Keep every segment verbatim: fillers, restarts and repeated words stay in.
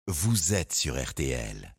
vous êtes sur R T L.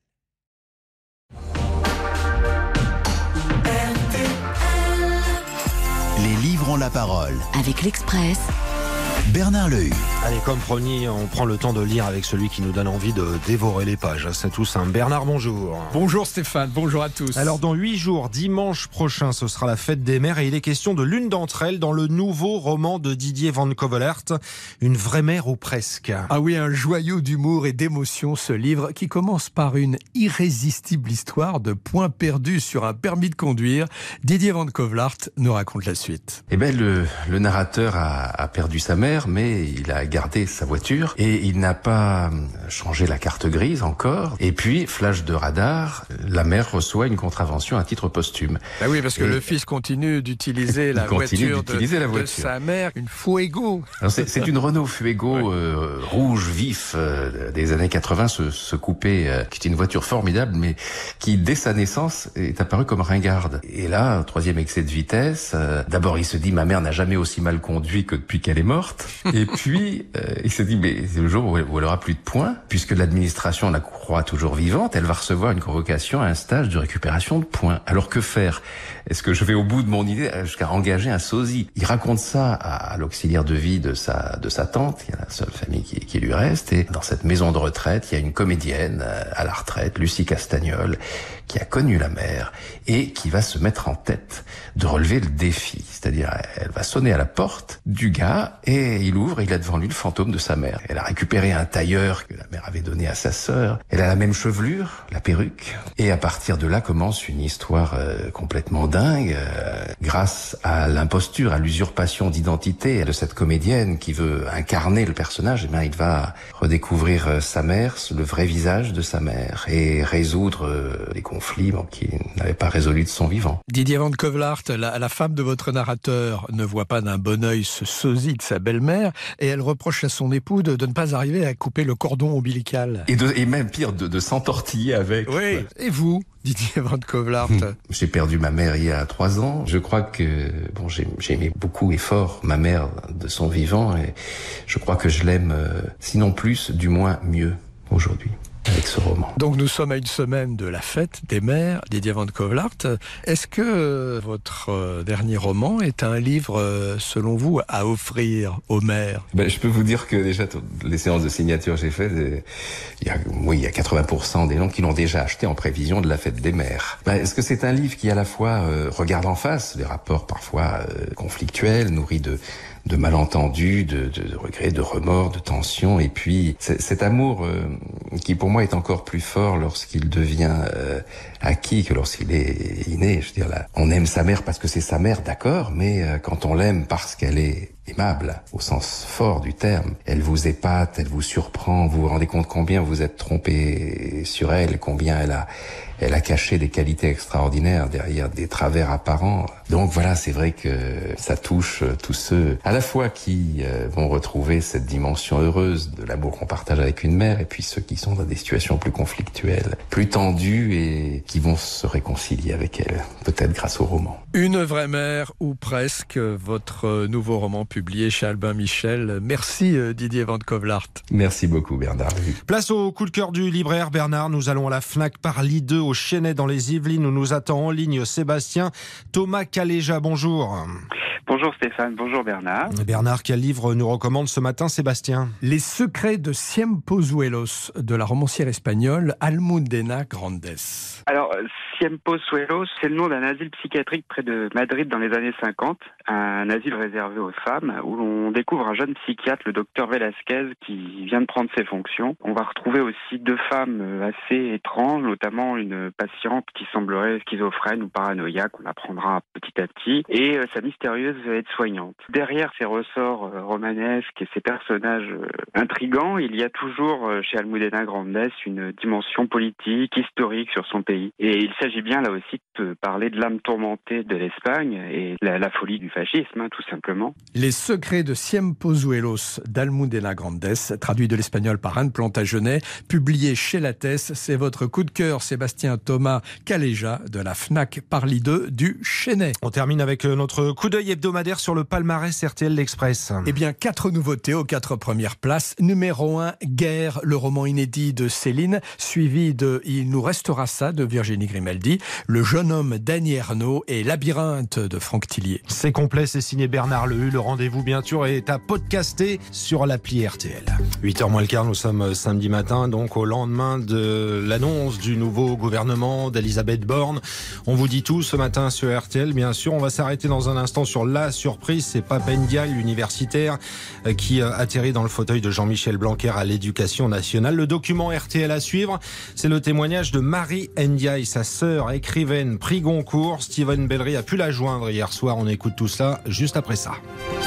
Les livres ont la parole. Avec l'Express, Bernard Lehu. Allez, comme promis, on prend le temps de lire avec celui qui nous donne envie de dévorer les pages. C'est tout simple. Bernard, bonjour. Bonjour Stéphane, bonjour à tous. Alors, dans huit jours, dimanche prochain, ce sera la fête des mères et il est question de l'une d'entre elles dans le nouveau roman de Didier Van Covelart, Une vraie mère ou presque. Ah oui, un joyau d'humour et d'émotion, ce livre qui commence par une irrésistible histoire de points perdus sur un permis de conduire. Didier Van Covelart nous raconte la suite. Eh ben, le, le narrateur a, a perdu sa mère, mais il a gardé sa voiture et il n'a pas changé la carte grise encore. Et puis, flash de radar, la mère reçoit une contravention à titre posthume. Bah oui, parce que et le fils continue d'utiliser la, continue voiture, d'utiliser de, la voiture de sa mère, une Fuego. Alors c'est, c'est une Renault Fuego euh, rouge vif euh, des années quatre-vingts, ce, ce coupé euh, qui est une voiture formidable, mais qui dès sa naissance est apparue comme ringarde. Et là, troisième excès de vitesse. Euh, d'abord, il se dit ma mère n'a jamais aussi mal conduit que depuis qu'elle est morte. Et puis, euh, il se dit, mais c'est le jour où elle, où elle aura plus de points, puisque l'administration la croit toujours vivante, elle va recevoir une convocation à un stage de récupération de points. Alors que faire ? Est-ce que je vais au bout de mon idée jusqu'à engager un sosie ? Il raconte ça à, à l'auxiliaire de vie de sa, de sa tante, qui est la seule famille qui, qui lui reste, et dans cette maison de retraite, il y a une comédienne à la retraite, Lucie Castagnol, qui a connu la mère et qui va se mettre en tête de relever le défi. C'est-à-dire, elle va sonner à la porte du gars et il ouvre et il a devant lui le fantôme de sa mère. Elle a récupéré un tailleur que la mère avait donné à sa sœur. Elle a la même chevelure, la perruque. Et à partir de là commence une histoire euh, complètement dingue, euh, grâce à l'imposture, à l'usurpation d'identité de cette comédienne qui veut incarner le personnage. Eh bien, il va redécouvrir euh, sa mère, le vrai visage de sa mère et résoudre euh, les conflits bon, qu'il n'avait pas résolus de son vivant. Didier Van Covelart, la, la femme de votre narrateur, ne voit pas d'un bon œil ce sosie de sa belle-mère et elle reproche à son époux de, de ne pas arriver à couper le cordon ombilical. Et, de, et même pire, de, de s'entortiller avec. Oui, ouais. Et vous, Didier Van Covelart? J'ai perdu ma mère il y a trois ans. Je crois que bon, j'ai, j'ai aimé beaucoup et fort ma mère de son vivant et je crois que je l'aime, euh, sinon plus, du moins mieux aujourd'hui. Avec ce roman. Donc nous sommes à une semaine de la fête des mères, Didier Van Covelart. Est-ce que votre dernier roman est un livre, selon vous, à offrir aux mères ? Ben, je peux vous dire que déjà, les séances de signature que j'ai faites, il y a, oui, il y a quatre-vingts pour cent des gens qui l'ont déjà acheté en prévision de la fête des mères. Ben, est-ce que c'est un livre qui, à la fois, euh, regarde en face des rapports parfois euh, conflictuels, nourris de de malentendus, de, de, de regrets, de remords, de tensions, et puis cet amour euh, qui pour moi est encore plus fort lorsqu'il devient euh, acquis que lorsqu'il est inné. Je veux dire, là, on aime sa mère parce que c'est sa mère, d'accord, mais euh, quand on l'aime parce qu'elle est aimable, au sens fort du terme, elle vous épate, elle vous surprend, vous vous rendez compte combien vous êtes trompé sur elle, combien elle a elle a caché des qualités extraordinaires derrière des travers apparents. Donc voilà, c'est vrai que ça touche tous ceux à la fois qui euh, vont retrouver cette dimension heureuse de l'amour qu'on partage avec une mère et puis ceux qui sont dans des situations plus conflictuelles, plus tendues et qui vont se réconcilier avec elle, peut-être grâce au roman. Une vraie mère ou presque, votre nouveau roman publié chez Albin Michel. Merci Didier Van Covelart. Merci beaucoup Bernard. Place au coup de cœur du libraire Bernard. Nous allons à la Fnac Parly deux au Chesnay dans les Yvelines où nous attend en ligne Sébastien. Thomas Caléja, bonjour. Bonjour Stéphane, bonjour Bernard. Bernard, quel livre nous recommande ce matin Sébastien ? Les secrets de Ciempozuelos de la romancière espagnole Almudena Grandes. Alors, Ciempozuelos, c'est le nom d'un asile psychiatrique près de Madrid dans les années cinquante, un asile réservé aux femmes, où l'on découvre un jeune psychiatre, le docteur Velasquez, qui vient de prendre ses fonctions. On va retrouver aussi deux femmes assez étranges, notamment une patiente qui semblerait schizophrène ou paranoïaque, on apprendra petit à petit, et sa mystérieuse aide-soignante. Derrière ces ressorts romanesques et ces personnages intrigants, il y a toujours chez Almudena Grandes une dimension politique, historique sur son pays. Et il s'agit bien là aussi de parler de l'âme tourmentée de l'Espagne et la, la folie du fascisme, hein, tout simplement. Les secrets de Ciempozuelos d'Almudena Grandes, traduit de l'espagnol par Anne Plantagenet, publié chez Lattès. C'est votre coup de cœur, Sébastien Thomas Caléja, de la Fnac Parly deux du Chesnay. On termine avec notre coup d'œil hebdomadaire hebdomadaire sur le palmarès R T L L'Express. Eh bien, quatre nouveautés aux quatre premières places. Numéro un, Guerre, le roman inédit de Céline, suivi de Il nous restera ça de Virginie Grimaldi, Le jeune homme d'Annie Ernaux et Labyrinthe de Franck Tillier. C'est complet, c'est signé Bernard Lehu. Le rendez-vous, bien sûr, est à podcaster sur l'appli R T L. huit heures moins le quart, nous sommes samedi matin, donc au lendemain de l'annonce du nouveau gouvernement d'Elisabeth Borne. On vous dit tout ce matin sur R T L, bien sûr. On va s'arrêter dans un instant sur la surprise. C'est Pape Ndiaye, l'universitaire, qui atterrit dans le fauteuil de Jean-Michel Blanquer à l'Éducation nationale. Le document R T L à suivre, c'est le témoignage de Marie Ndiaye, sa sœur, écrivaine, prix Goncourt. Steven Bellery a pu la joindre hier soir. On écoute tout cela juste après ça.